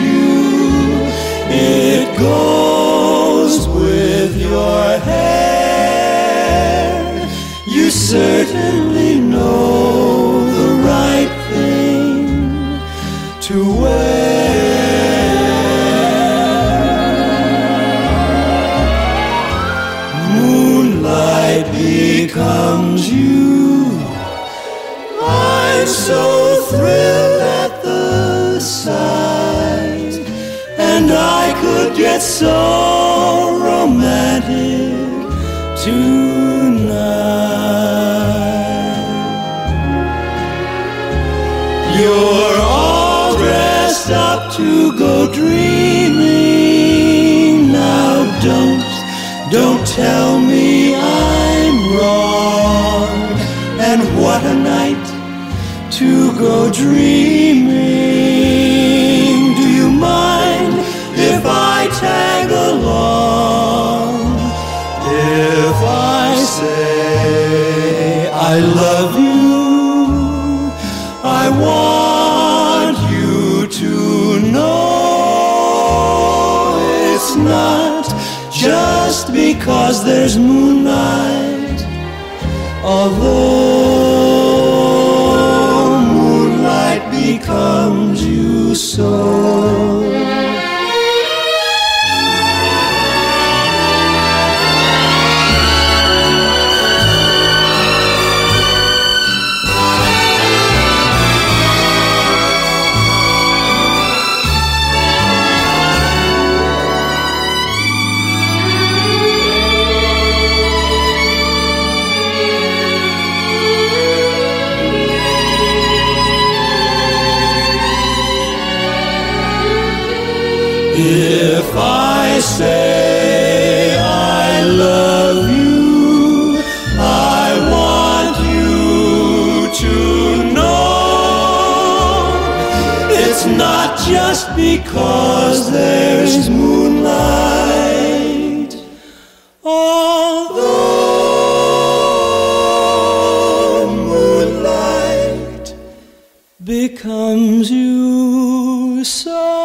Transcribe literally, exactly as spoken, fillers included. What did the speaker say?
you. It goes with your hair. You certainly know the right thing to wear. Moonlight becomes you. I'm so thrilled at the sight, and I could get so romantic tonight. You're all dressed up to go dreaming. Now don't, don't tell me I'm wrong. And what a night to go dreaming. Do you mind if I tag along? If I say I love you, I want you to know it's not just because there's moonlight, although moonlight becomes you so. If I say I love you, I want you to know it's not just because there's moonlight, although moonlight becomes you so.